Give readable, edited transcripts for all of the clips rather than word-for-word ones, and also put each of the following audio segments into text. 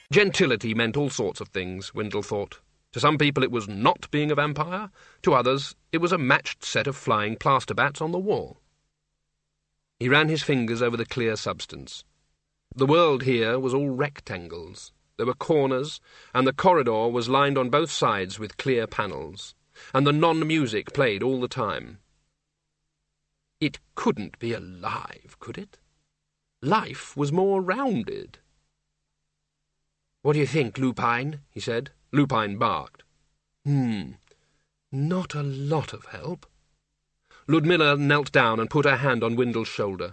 Gentility meant all sorts of things, Windle thought. To some people it was not being a vampire, to others it was a matched set of flying plaster bats on the wall. He ran his fingers over the clear substance. The world here was all rectangles. There were corners, and the corridor was lined on both sides with clear panels, and the non-music played all the time. It couldn't be alive, could it? Life was more rounded. "What do you think, Lupine?" he said. Lupine barked. Not a lot of help. Ludmilla knelt down and put her hand on Windle's shoulder.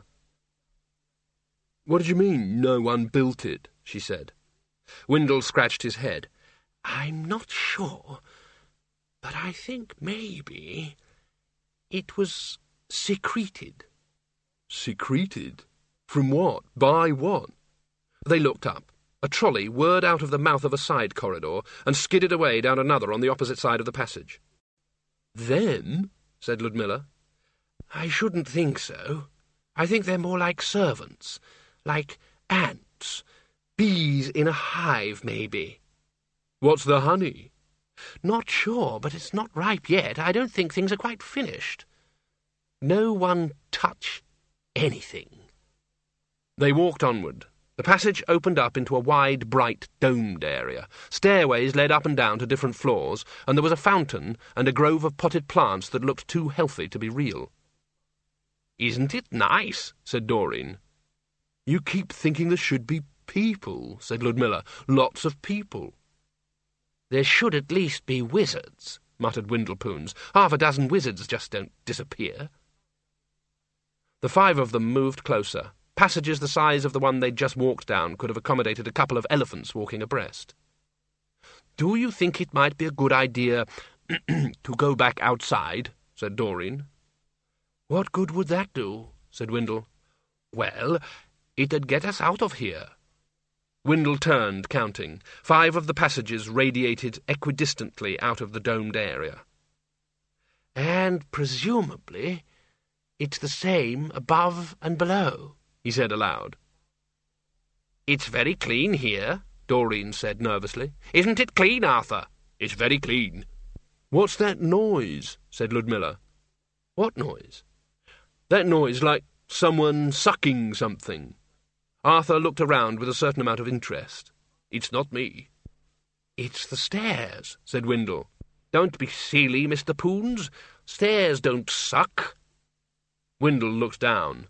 "What did you mean, no one built it?" she said. Windle scratched his head. "I'm not sure, but I think maybe it was secreted." "Secreted? From what? By what?" They looked up. A trolley whirred out of the mouth of a side corridor and skidded away down another on the opposite side of the passage. "Them?" said Ludmilla. "I shouldn't think so. I think they're more like servants, like ants, bees in a hive, maybe." "What's the honey?" "Not sure, but it's not ripe yet. I don't think things are quite finished. No one touch anything." They walked onward. The passage opened up into a wide, bright, domed area. Stairways led up and down to different floors, and there was a fountain and a grove of potted plants that looked too healthy to be real. "Isn't it nice?" said Doreen. "You keep thinking there should be people," said Ludmilla. "Lots of people." "There should at least be wizards," muttered Windlepoons. "Half a dozen wizards just don't disappear." The five of them moved closer. Passages the size of the one they'd just walked down could have accommodated a couple of elephants walking abreast. "Do you think it might be a good idea to go back outside?" said Doreen. "What good would that do?" said Windle. "Well, it'd get us out of here." Windle turned, counting. 5 of the passages radiated equidistantly out of the domed area. "And presumably it's the same above and below," he said aloud. "It's very clean here," Doreen said nervously. "Isn't it clean, Arthur?" "It's very clean." "What's that noise?" said Ludmilla. "What noise?" "That noise like someone sucking something." Arthur looked around with a certain amount of interest. "It's not me." "It's the stairs," said Windle. "Don't be silly, Mr. Poons. Stairs don't suck." Windle looked down.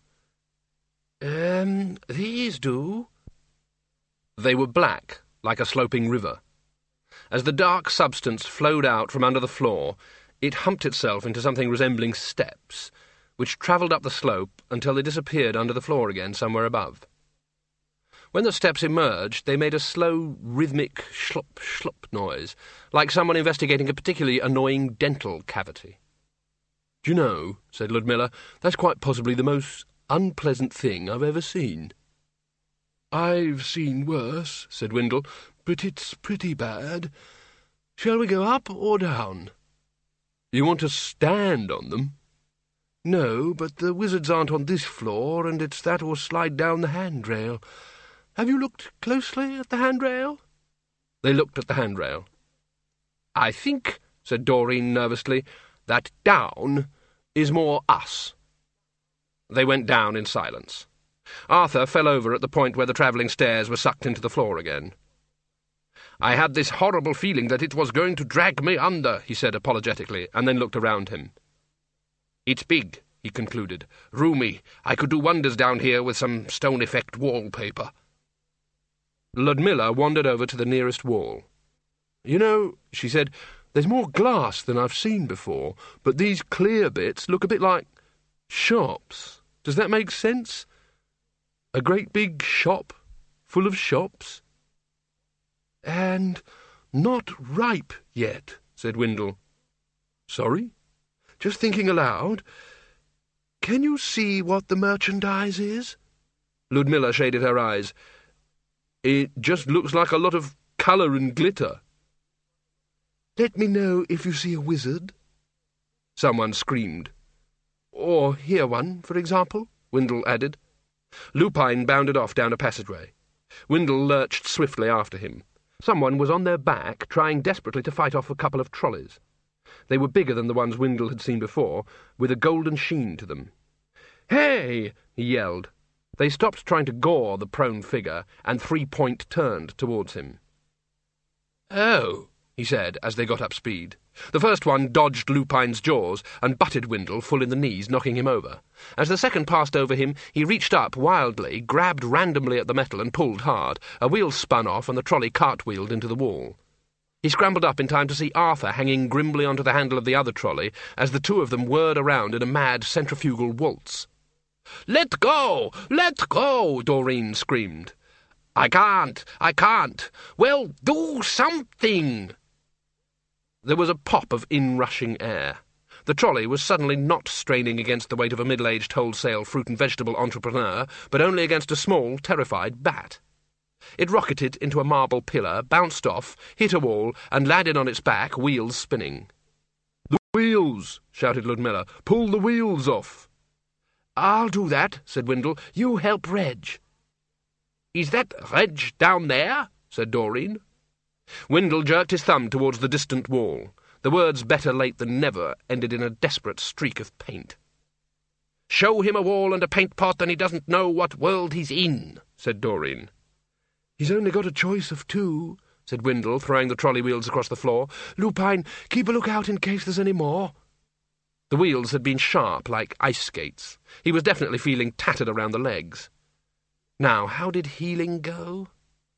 These do." They were black, like a sloping river. As the dark substance flowed out from under the floor, it humped itself into something resembling steps, which travelled up the slope until they disappeared under the floor again somewhere above. When the steps emerged, they made a slow, rhythmic slop-slop noise, like someone investigating a particularly annoying dental cavity. "Do you know," said Ludmilla, "that's quite possibly the most unpleasant thing I've ever seen." "I've seen worse," said Windle, "but it's pretty bad. Shall we go up or down?" "You want to stand on them?" "No, but the wizards aren't on this floor, and it's that or slide down the handrail. Have you looked closely at the handrail?" They looked at the handrail. "I think," said Doreen nervously, "that down is more us." They went down in silence. Arthur fell over at the point where the travelling stairs were sucked into the floor again. "I had this horrible feeling that it was going to drag me under," he said apologetically, and then looked around him. "It's big," he concluded. "Roomy. I could do wonders down here with some stone effect wallpaper." Ludmilla wandered over to the nearest wall. "You know," she said, "there's more glass than I've seen before, but these clear bits look a bit like shops. Does that make sense? A great big shop, full of shops." "And not ripe yet," said Windle. "Sorry? Just thinking aloud. Can you see what the merchandise is?" Ludmilla shaded her eyes. "It just looks like a lot of colour and glitter." "Let me know if you see a wizard." Someone screamed. "Or hear one, for example," Windle added. Lupine bounded off down a passageway. Windle lurched swiftly after him. Someone was on their back, trying desperately to fight off a couple of trolleys. They were bigger than the ones Windle had seen before, with a golden sheen to them. "Hey!" he yelled. They stopped trying to gore the prone figure, and 3 Point turned towards him. "Oh," he said, as they got up speed. The first one dodged Lupine's jaws and butted Windle full in the knees, knocking him over. As the second passed over him, he reached up wildly, grabbed randomly at the metal and pulled hard. A wheel spun off and the trolley cartwheeled into the wall. He scrambled up in time to see Arthur hanging grimly onto the handle of the other trolley as the two of them whirred around in a mad centrifugal waltz. "Let go! Let go!" Doreen screamed. I can't. Well, do something!" There was a pop of inrushing air. The trolley was suddenly not straining against the weight of a middle-aged wholesale fruit and vegetable entrepreneur, but only against a small, terrified bat. It rocketed into a marble pillar, bounced off, hit a wall, and landed on its back, wheels spinning. "The wheels!" shouted Ludmilla. "Pull the wheels off!" "I'll do that," said Windle. "You help Reg." "Is that Reg down there?" said Doreen. Windle jerked his thumb towards the distant wall. The words "better late than never" ended in a desperate streak of paint. "Show him a wall and a paint pot, and he doesn't know what world he's in," said Doreen. "He's only got a choice of two," said Windle, throwing the trolley wheels across the floor. "Lupine, keep a lookout in case there's any more." The wheels had been sharp, like ice skates. He was definitely feeling tattered around the legs. Now, how did healing go?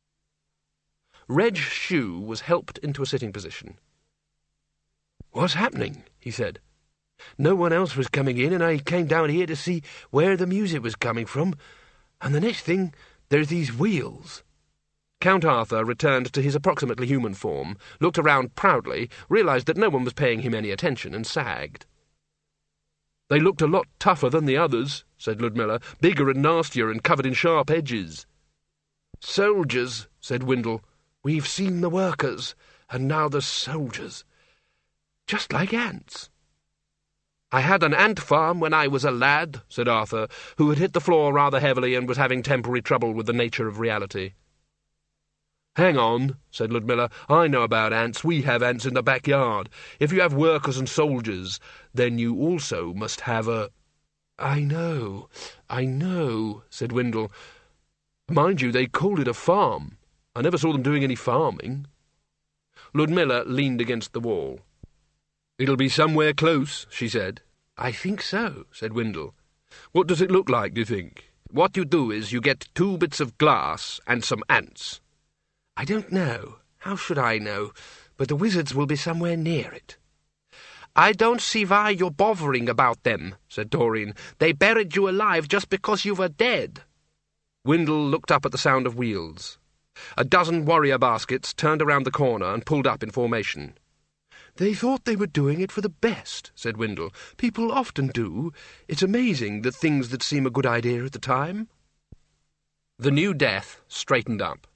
Reg Shoe was helped into a sitting position. "What's happening?" he said. "No one else was coming in, and I came down here to see where the music was coming from, and the next thing, there's these wheels." Count Arthur returned to his approximately human form, looked around proudly, realized that no one was paying him any attention, and sagged. "They looked a lot tougher than the others," said Ludmilla, "bigger and nastier and covered in sharp edges." "Soldiers," said Windle. "We've seen the workers, and now the soldiers. Just like ants." "I had an ant farm when I was a lad," said Arthur, who had hit the floor rather heavily and was having temporary trouble with the nature of reality. "Hang on," said Ludmilla. "I know about ants. We have ants in the backyard. If you have workers and soldiers, then you also must have a—" I know, said Windle. "Mind you, they called it a farm. I never saw them doing any farming." Ludmilla leaned against the wall. "It'll be somewhere close," she said. "I think so," said Windle. "What does it look like, do you think?" "What you do is you get 2 bits of glass and some ants." "I don't know. How should I know? But the wizards will be somewhere near it." "I don't see why you're bothering about them," said Doreen. "They buried you alive just because you were dead." Windle looked up at the sound of wheels. A dozen warrior baskets turned around the corner and pulled up in formation. "They thought they were doing it for the best," said Windle. "People often do. It's amazing, the things that seem a good idea at the time." The new Death straightened up.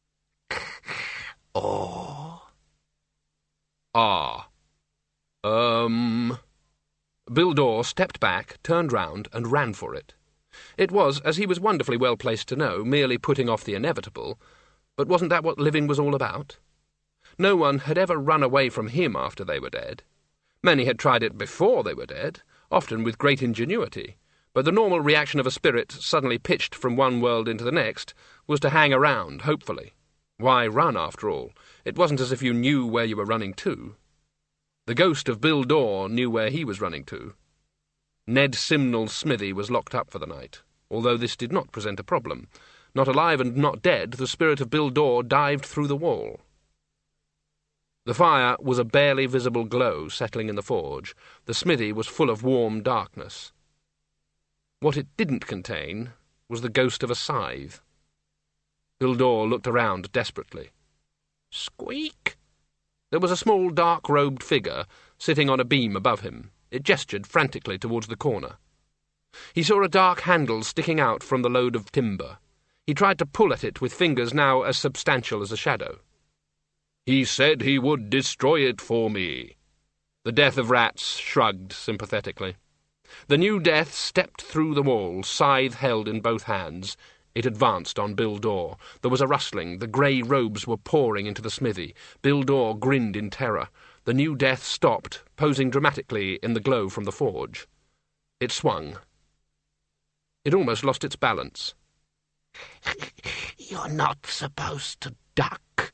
"Oh." "Ah. Bill Dawes stepped back, turned round, and ran for it. It was, as he was wonderfully well placed to know, merely putting off the inevitable, but wasn't that what living was all about? No one had ever run away from him after they were dead. Many had tried it before they were dead, often with great ingenuity, but the normal reaction of a spirit suddenly pitched from one world into the next was to hang around, hopefully. Why run, after all? It wasn't as if you knew where you were running to. The ghost of Bill Dawes knew where he was running to. Ned Simnel's smithy was locked up for the night, although this did not present a problem. Not alive and not dead, the spirit of Bill Dawes dived through the wall. The fire was a barely visible glow settling in the forge. The smithy was full of warm darkness. What it didn't contain was the ghost of a scythe. Bill Dawes looked around desperately. Squeak! There was a small, dark-robed figure sitting on a beam above him. It gestured frantically towards the corner. He saw a dark handle sticking out from the load of timber. He tried to pull at it with fingers now as substantial as a shadow. "He said he would destroy it for me." The Death of Rats shrugged sympathetically. The new Death stepped through the wall, scythe held in both hands, It advanced on Bill Dore. There was a rustling. The grey robes were pouring into the smithy. Bill Dore grinned in terror. The new death stopped, posing dramatically in the glow from the forge. It swung. It almost lost its balance. "You're not supposed to duck."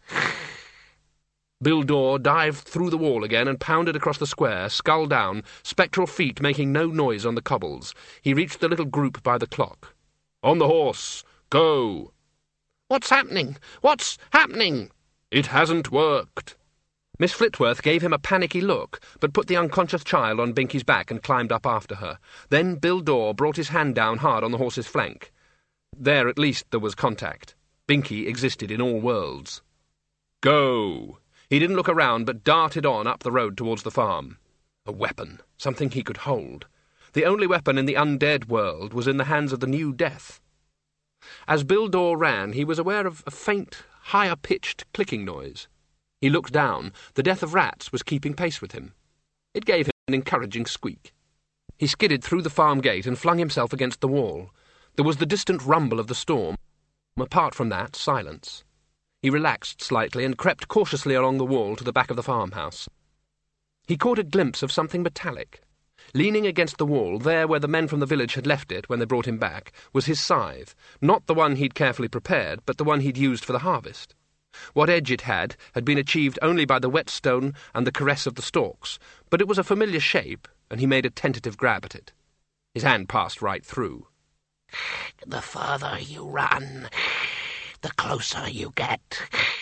Bill Dore dived through the wall again and pounded across the square, skull down, spectral feet making no noise on the cobbles. He reached the little group by the clock. "On the horse! Go!" "What's happening? What's happening?" "It hasn't worked." Miss Flitworth gave him a panicky look, but put the unconscious child on Binky's back and climbed up after her. Then Bill Dore brought his hand down hard on the horse's flank. There at least there was contact. Binky existed in all worlds. "Go!" He didn't look around, but darted on up the road towards the farm. A weapon, something he could hold. The only weapon in the undead world was in the hands of the new death. As Bill Dore ran, he was aware of a faint, higher-pitched clicking noise. He looked down. The death of rats was keeping pace with him. It gave him an encouraging squeak. He skidded through the farm gate and flung himself against the wall. There was the distant rumble of the storm. Apart from that, silence. He relaxed slightly and crept cautiously along the wall to the back of the farmhouse. He caught a glimpse of something metallic. Leaning against the wall, there where the men from the village had left it when they brought him back, was his scythe, not the one he'd carefully prepared, but the one he'd used for the harvest. What edge it had been achieved only by the whetstone and the caress of the stalks, but it was a familiar shape, and he made a tentative grab at it. His hand passed right through. "The further you run, the closer you get."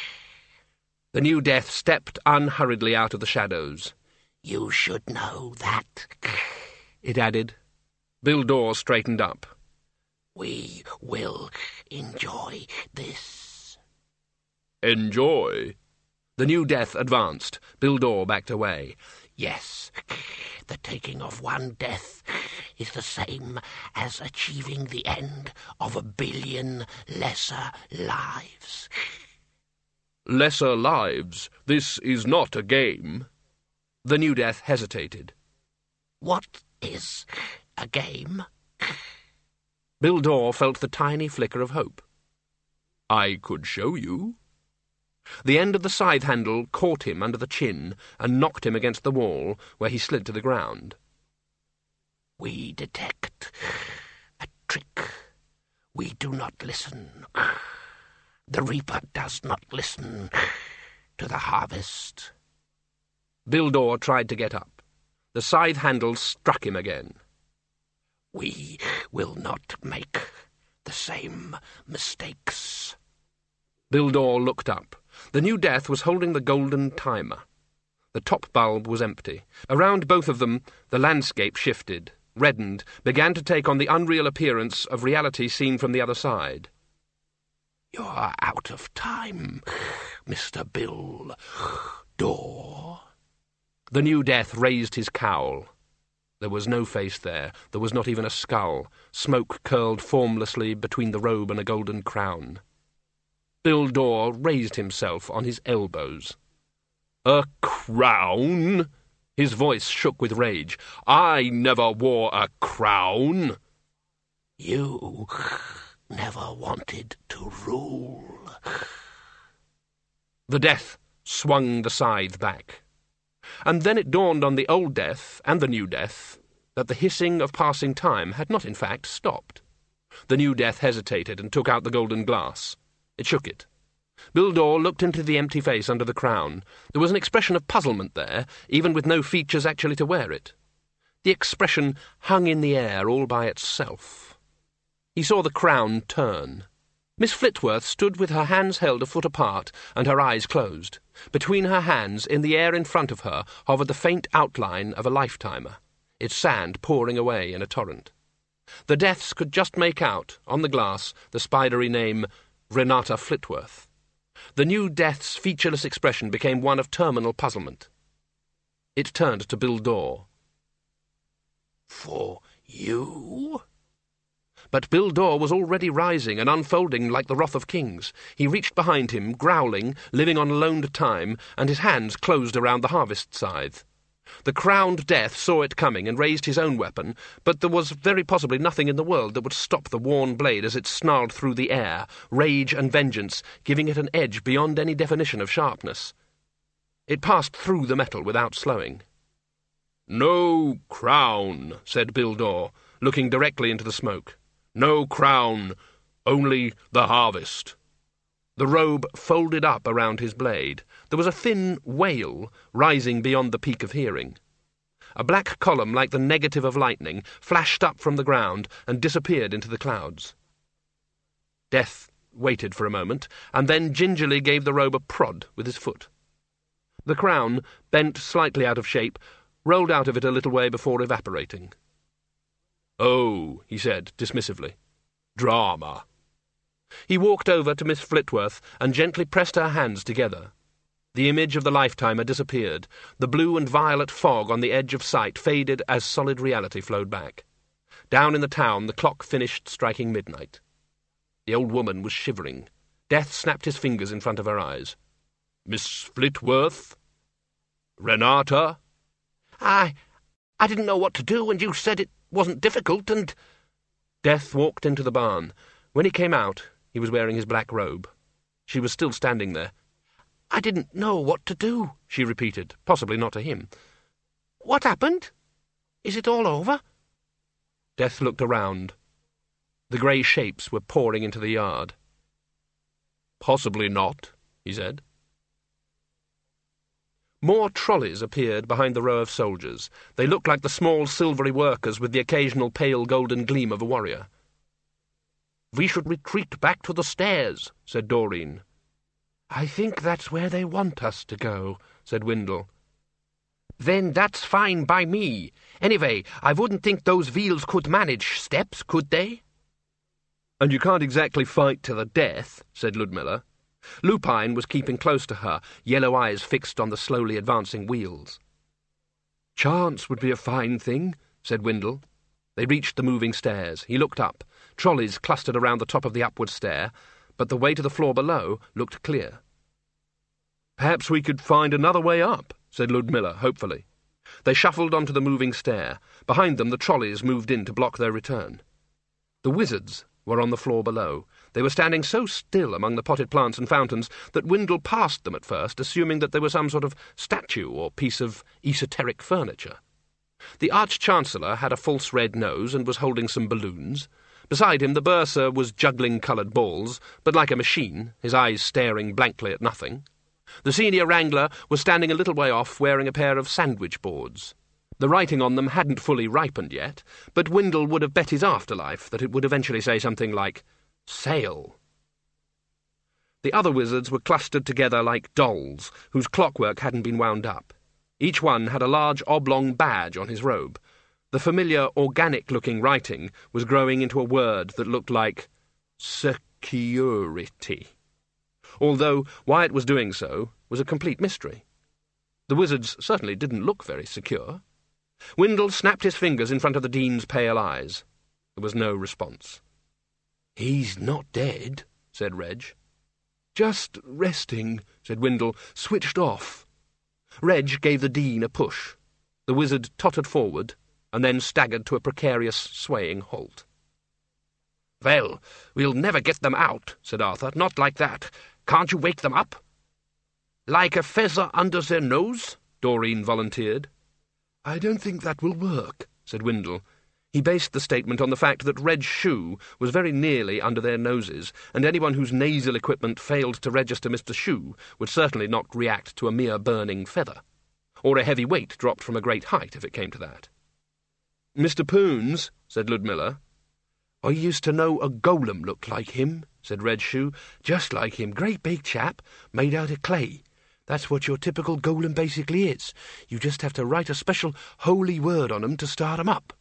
The new death stepped unhurriedly out of the shadows. "You should know that," it added. Bill Dore straightened up. "We will enjoy this." "Enjoy?" The new death advanced. Bill Dore backed away. "Yes, the taking of one death is the same as achieving the end of 1 billion lesser lives." "Lesser lives? This is not a game." The new death hesitated. "What is a game?" Bill Dore felt the tiny flicker of hope. "I could show you." The end of the scythe handle caught him under the chin and knocked him against the wall, where he slid to the ground. "We detect a trick. We do not listen. The reaper does not listen to the harvest." Bill Dore tried to get up. The scythe handle struck him again. "We will not make the same mistakes." Bill Dore looked up. The new death was holding the golden timer. The top bulb was empty. Around both of them, the landscape shifted, reddened, began to take on the unreal appearance of reality seen from the other side. "You're out of time, Mr. Bill Dore." The new death raised his cowl. There was no face there. There was not even a skull. Smoke curled formlessly between the robe and a golden crown. Bill Dore raised himself on his elbows. "A crown?" His voice shook with rage. "I never wore a crown." "You never wanted to rule." The death swung the scythe back. And then it dawned on the old death and the new death that the hissing of passing time had not in fact stopped. The new death hesitated and took out the golden glass. It shook it. Bill Dore looked into the empty face under the crown. There was an expression of puzzlement there, even with no features actually to wear it. The expression hung in the air all by itself. He saw the crown turn. Miss Flitworth stood with her hands held a foot apart and her eyes closed. Between her hands, in the air in front of her, hovered the faint outline of a lifetimer, its sand pouring away in a torrent. The deaths could just make out, on the glass, the spidery name Renata Flitworth. The new death's featureless expression became one of terminal puzzlement. It turned to Bill Dore. "For you?" But Bill Dore was already rising and unfolding like the wrath of kings. He reached behind him, growling, living on loaned time, and his hands closed around the harvest scythe. The crowned Death saw it coming and raised his own weapon, but there was very possibly nothing in the world that would stop the worn blade as it snarled through the air, rage and vengeance, giving it an edge beyond any definition of sharpness. It passed through the metal without slowing. "No crown," said Bill Dore, looking directly into the smoke. "No crown, only the harvest." The robe folded up around his blade. There was a thin wail rising beyond the peak of hearing. A black column like the negative of lightning flashed up from the ground and disappeared into the clouds. Death waited for a moment, and then gingerly gave the robe a prod with his foot. The crown, bent slightly out of shape, rolled out of it a little way before evaporating. "Oh," he said dismissively. "Drama." He walked over to Miss Flitworth and gently pressed her hands together. The image of the lifetimer disappeared. The blue and violet fog on the edge of sight faded as solid reality flowed back. Down in the town the clock finished striking midnight. The old woman was shivering. Death snapped his fingers in front of her eyes. "Miss Flitworth? Renata?" I didn't know what to do, and you said it wasn't difficult, and—" Death walked into the barn. When he came out, he was wearing his black robe. She was still standing there. "I didn't know what to do," she repeated, possibly not to him. "What happened? Is it all over?" Death looked around. The grey shapes were pouring into the yard. "Possibly not," he said. More trolleys appeared behind the row of soldiers. They looked like the small silvery workers with the occasional pale golden gleam of a warrior. "We should retreat back to the stairs," said Doreen. "I think that's where they want us to go," said Windle. "Then that's fine by me. Anyway, I wouldn't think those Veals could manage steps, could they?" "And you can't exactly fight to the death," said Ludmilla. Lupine was keeping close to her, yellow eyes fixed on the slowly advancing wheels. "Chance would be a fine thing," said Windle. They reached the moving stairs. He looked up. Trolleys clustered around the top of the upward stair, but the way to the floor below looked clear. "Perhaps we could find another way up," said Ludmilla hopefully. They shuffled onto the moving stair. Behind them the trolleys moved in to block their return. The wizards were on the floor below. They were standing so still among the potted plants and fountains that Windle passed them at first, assuming that they were some sort of statue or piece of esoteric furniture. The Arch-Chancellor had a false red nose and was holding some balloons. Beside him the bursar was juggling coloured balls, but like a machine, his eyes staring blankly at nothing. The senior wrangler was standing a little way off, wearing a pair of sandwich boards. The writing on them hadn't fully ripened yet, but Windle would have bet his afterlife that it would eventually say something like, "Sail." The other wizards were clustered together like dolls, whose clockwork hadn't been wound up. Each one had a large oblong badge on his robe. The familiar, organic-looking writing was growing into a word that looked like security, although why it was doing so was a complete mystery. The wizards certainly didn't look very secure. Windle snapped his fingers in front of the Dean's pale eyes. There was no response. "He's not dead," said Reg. "Just resting," said Windle, "switched off." Reg gave the Dean a push. The wizard tottered forward, and then staggered to a precarious, swaying halt. "Well, we'll never get them out," said Arthur. "Not like that. Can't you wake them up?" "Like a feather under their nose?" Doreen volunteered. "I don't think that will work," said Windle. He based the statement on the fact that Reg's shoe was very nearly under their noses, and anyone whose nasal equipment failed to register Mr. Shoe would certainly not react to a mere burning feather, or a heavy weight dropped from a great height if it came to that. "Mr. Poons," said Ludmilla. "I used to know a golem looked like him," said Red Shoe. "Just like him, great big chap, made out of clay. That's what your typical golem basically is. You just have to write a special holy word on 'em to start 'em up."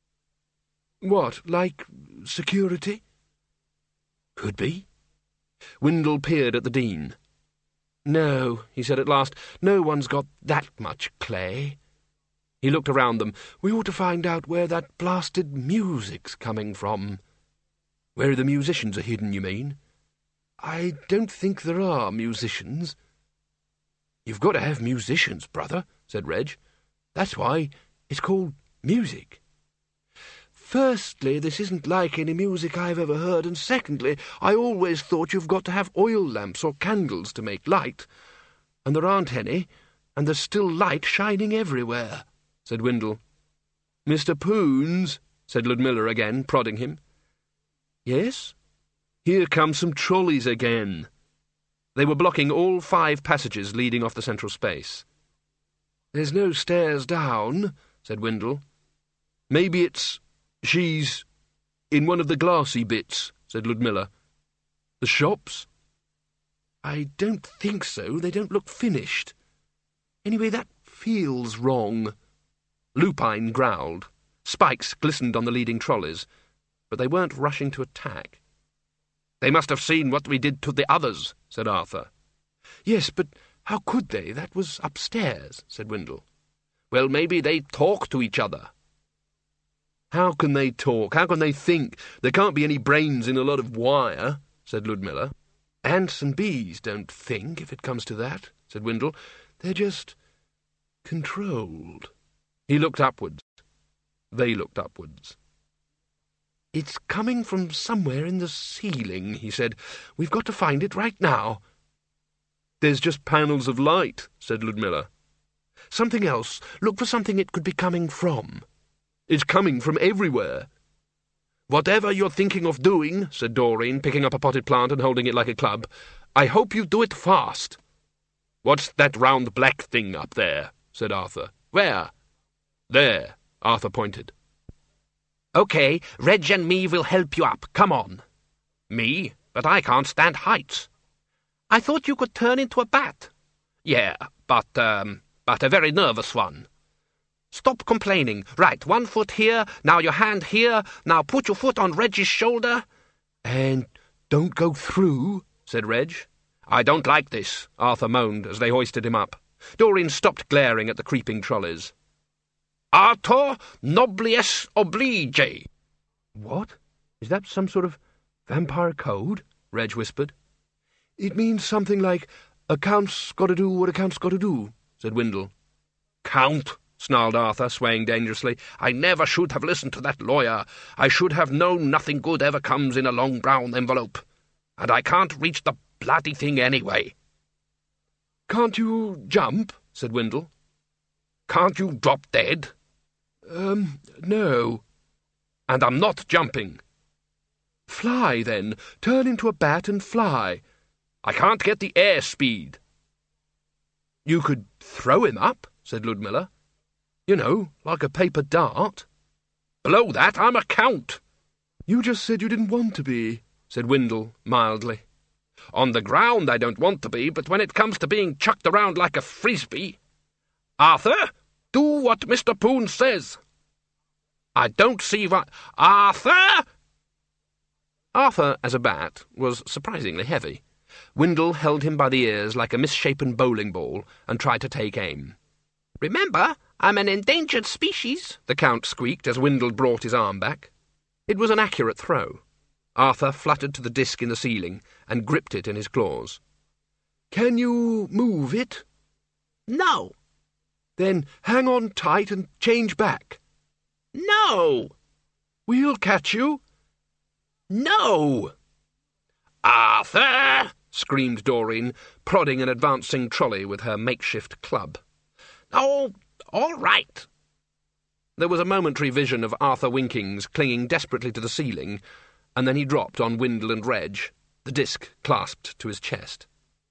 "What, like security?" "Could be." Windle peered at the Dean. "No," he said at last, "no one's got that much clay." He looked around them. "We ought to find out where that blasted music's coming from." "Where the musicians are hidden, you mean?" "I don't think there are musicians." "You've got to have musicians, brother," said Reg. That's why it's called music. Firstly, this isn't like any music I've ever heard, and secondly, I always thought you've got to have oil lamps or candles to make light, and there aren't any, and there's still light shining everywhere," said Windle. "Mr. Poons," said Ludmilla again, prodding him. "Yes? Here come some trolleys again." They were blocking all 5 passages leading off the central space. "There's no stairs down," said Windle. "Maybe she's in one of the glassy bits," said Ludmilla. "The shops?" "I don't think so. They don't look finished. Anyway, that feels wrong." Lupine growled. Spikes glistened on the leading trolleys, but they weren't rushing to attack. "They must have seen what we did to the others," said Arthur. "Yes, but how could they? That was upstairs," said Windle. "Well, maybe they talk to each other." "How can they talk? How can they think? There can't be any brains in a lot of wire," said Ludmilla. "Ants and bees don't think, if it comes to that," said Windle. "They're just controlled." He looked upwards. They looked upwards. "It's coming from somewhere in the ceiling," he said. "We've got to find it right now." "There's just panels of light," said Ludmilla. "Something else. Look for something it could be coming from." "It's coming from everywhere." "Whatever you're thinking of doing," said Doreen, picking up a potted plant and holding it like a club, "I hope you do it fast." "What's that round black thing up there?" said Arthur. "Where?" "There," Arthur pointed. "OK, Reg and me will help you up. Come on." "Me? But I can't stand heights." "I thought you could turn into a bat." "Yeah, but a very nervous one." "Stop complaining. Right, 1 foot here, now your hand here, now put your foot on Reg's shoulder." "And don't go through," said Reg. "I don't like this," Arthur moaned as they hoisted him up. Doreen stopped glaring at the creeping trolleys. "Arthur nobliesse oblige." "What? Is that some sort of vampire code?" Reg whispered. "It means something like, a count's got to do what a count's got to do," said Windle. "Count!" snarled Arthur, swaying dangerously. "I never should have listened to that lawyer. I should have known nothing good ever comes in a long brown envelope. And I can't reach the bloody thing anyway." "Can't you jump?" said Windle. "Can't you drop dead?" No." "And I'm not jumping." "Fly, then. Turn into a bat and fly." "I can't get the air speed." "You could throw him up," said Ludmilla. "You know, like a paper dart." "Below that, I'm a count." "You just said you didn't want to be," said Windle mildly. "On the ground I don't want to be, but when it comes to being chucked around like a frisbee—" "Arthur, do what Mr. Poons says." "I don't see what—" "Arthur!" Arthur, as a bat, was surprisingly heavy. Windle held him by the ears like a misshapen bowling ball and tried to take aim. "Remember, I'm an endangered species," the Count squeaked as Windle brought his arm back. It was an accurate throw. Arthur fluttered to the disc in the ceiling and gripped it in his claws. "Can you move it?" "No." "Then hang on tight and change back." "No." "We'll catch you." "No." "Arthur!" screamed Doreen, prodding an advancing trolley with her makeshift club. "Oh, all right." There was a momentary vision of Arthur Winkings clinging desperately to the ceiling, and then he dropped on Windle and Reg, the disc clasped to his chest.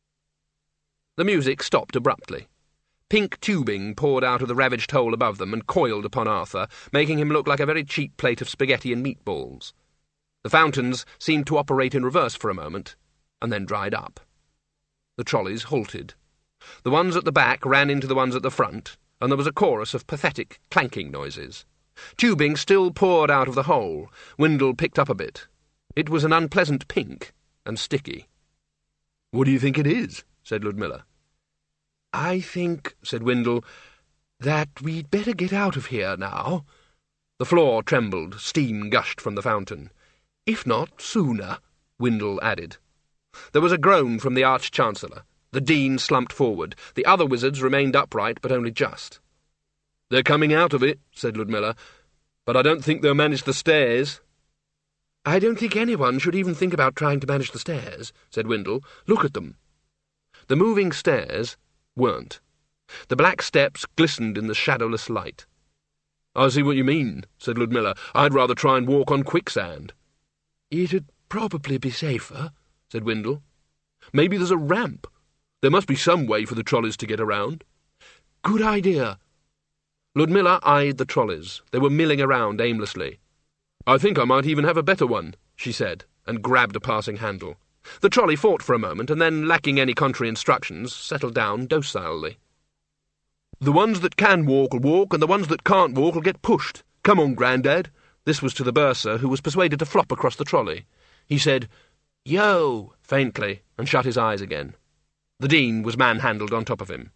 The music stopped abruptly. Pink tubing poured out of the ravaged hole above them and coiled upon Arthur, making him look like a very cheap plate of spaghetti and meatballs. The fountains seemed to operate in reverse for a moment, and then dried up. The trolleys halted. The ones at the back ran into the ones at the front, and there was a chorus of pathetic clanking noises. Tubing still poured out of the hole. Windle picked up a bit. It was an unpleasant pink, and sticky. "What do you think it is?" said Ludmilla. "I think," said Windle, "that we'd better get out of here now." The floor trembled, steam gushed from the fountain. "If not, sooner," Windle added. There was a groan from the Arch-Chancellor. The Dean slumped forward. The other wizards remained upright, but only just. "They're coming out of it," said Ludmilla, "but I don't think they'll manage the stairs." "I don't think anyone should even think about trying to manage the stairs," said Windle. "Look at them." The moving stairs weren't. The black steps glistened in the shadowless light. "I see what you mean," said Ludmilla. "I'd rather try and walk on quicksand." "It'd probably be safer," said Windle. "Maybe there's a ramp. There must be some way for the trolleys to get around." "Good idea." Ludmilla eyed the trolleys. They were milling around aimlessly. "I think I might even have a better one," she said, and grabbed a passing handle. The trolley fought for a moment, and then, lacking any contrary instructions, settled down docilely. "The ones that can walk will walk, and the ones that can't walk will get pushed. Come on, Grandad." This was to the bursar, who was persuaded to flop across the trolley. He said, "Yo!" faintly, and shut his eyes again. The Dean was manhandled on top of him.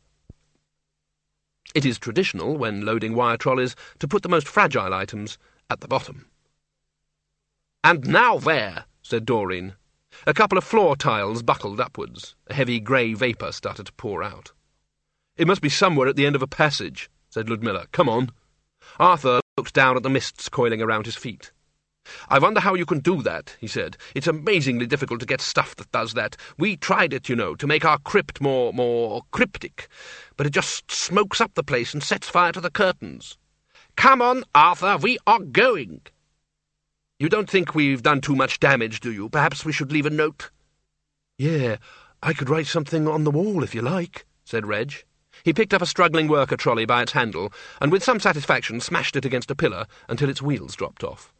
It is traditional, when loading wire trolleys, to put the most fragile items at the bottom. "And now there," said Doreen. A couple of floor tiles buckled upwards. A heavy grey vapour started to pour out. "It must be somewhere at the end of a passage," said Ludmilla. "Come on." Arthur looked down at the mists coiling around his feet. "I wonder how you can do that," he said. "It's amazingly difficult to get stuff that does that. We tried it, you know, to make our crypt more cryptic, but it just smokes up the place and sets fire to the curtains." "Come on, Arthur, we are going." "You don't think we've done too much damage, do you? Perhaps we should leave a note." "Yeah, I could write something on the wall if you like," said Reg. He picked up a struggling worker trolley by its handle, and with some satisfaction smashed it against a pillar until its wheels dropped off.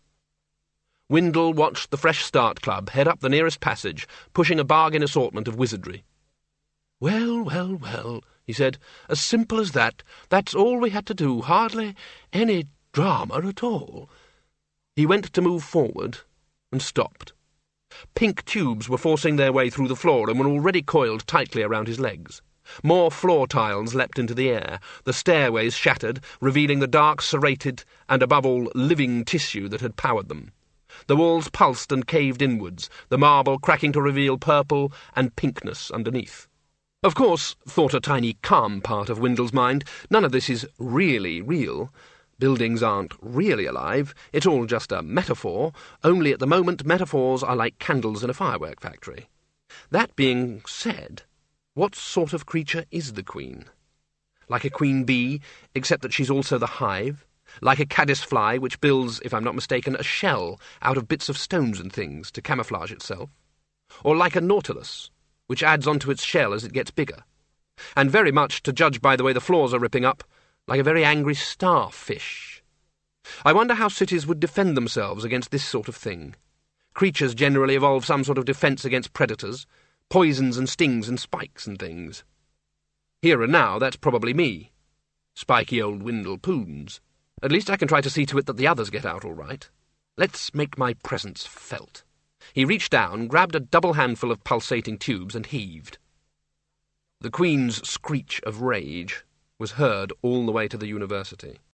Windle watched the Fresh Start Club head up the nearest passage, pushing a bargain assortment of wizardry. "Well, well, well," he said. "As simple as that. That's all we had to do. Hardly any drama at all." He went to move forward, and stopped. Pink tubes were forcing their way through the floor and were already coiled tightly around his legs. More floor tiles leapt into the air. The stairways shattered, revealing the dark, serrated, and above all, living tissue that had powered them. The walls pulsed and caved inwards, the marble cracking to reveal purple and pinkness underneath. Of course, thought a tiny calm part of Windle's mind, none of this is really real. Buildings aren't really alive. It's all just a metaphor, only at the moment metaphors are like candles in a firework factory. That being said, what sort of creature is the Queen? Like a queen bee, except that she's also the hive? Like a caddisfly, which builds, if I'm not mistaken, a shell out of bits of stones and things to camouflage itself? Or like a nautilus, which adds onto its shell as it gets bigger? And very much, to judge by the way the floors are ripping up, like a very angry starfish. I wonder how cities would defend themselves against this sort of thing. Creatures generally evolve some sort of defence against predators, poisons and stings and spikes and things. Here and now, that's probably me. Spiky old Windle Poons. At least I can try to see to it that the others get out all right. Let's make my presence felt. He reached down, grabbed a double handful of pulsating tubes, and heaved. The Queen's screech of rage was heard all the way to the university.